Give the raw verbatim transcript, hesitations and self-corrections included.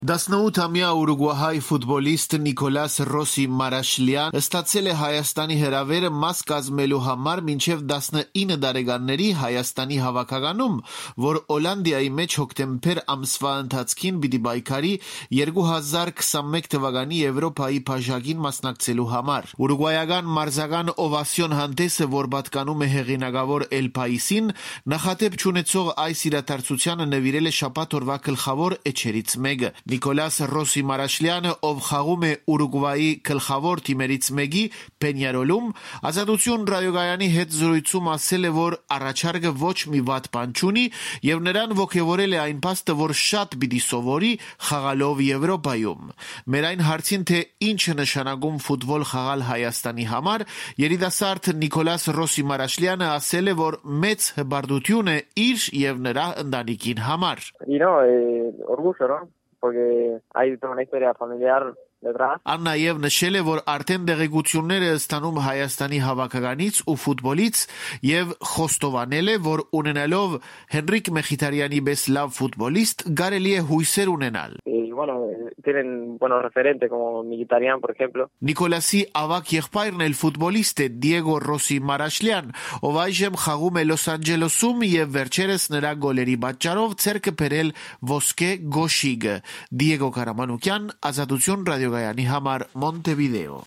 տասնութամյա ուրուգվահայ ֆուտբոլիստ Նիկոլաս Ռոսի Մարաշլյան ստացել է Հայաստանի հրավերը մաս կազմելու համար մինչև տասնինը տարեկանների Հայաստանի հավաքականում, որ Հոլանդիայի մեջ հոկտեմբեր ամսվա ընթացքին պիտի պայքարի երկու հազար քսանմեկ թվականի Եվրոպայի բաժակին մասնակցելու համար։ Ուրուգվայական մարզական օվասիոն հանդեսը, որ պատկանում է հեղինակավոր Էլ Պայիսին, նախատեպ չունեցող այս իրադարձությանը նվիրել է շաբաթ օրվա գլխավոր էջերից մեկը։ Նիկոլաս Ռոսի Մարաշլյանը, ով խաղում է Ուրուգվայի գլխավոր թիմերից մեկի Պենյարոլում, Ազատություն ռադիոկայանի հետ զրույցում ասել է, որ առաջարկը ոչ մի վատ բան չունի եւ նրան ոգևորել է այն փաստը, որ շատ պիտի սովորի խաղալով Եվրոպայում։ Մեր այն հարցին, թե ինչ է նշանակում ֆուտբոլ խաղալ Հայաստանի համար, երիտասարդ Նիկոլաս Ռոսի Մարաշլյանը ասել է, որ մեծ հպարտություն է իր եւ նրա ընտանիքին համար։ Y no, eh, orgullo, ¿no? Porque hay toda una historia familiar detrás. Ան նաև նշել է, որ արդեն տեղեկություններ է ստանում Հայաստանի հավաքականից ու ֆուտբոլից եւ խոստովանել է, որ ունենալով Հենրիկ Մեխիթարյանի պես լավ ֆուտբոլիստ կարելի է հույսեր ունենալ։ Y bueno, tienen buenos referentes como Mkhitaryan, por ejemplo. Նիկոլասի ավակ եղբայրն էլ ֆուտբոլիստ է Դիեգո Ռոսի Մարաշլյան, ով այժմ խաղում է Լոս Անջելեսում եւ վերջերս նրա գոլերի պատճառով ցերկը բերել ոսկե գոշիգը։ Դիեգո Կարամանուկյան, Ազատություն ռադիոկայանի համար, Մոնտեվիդեո։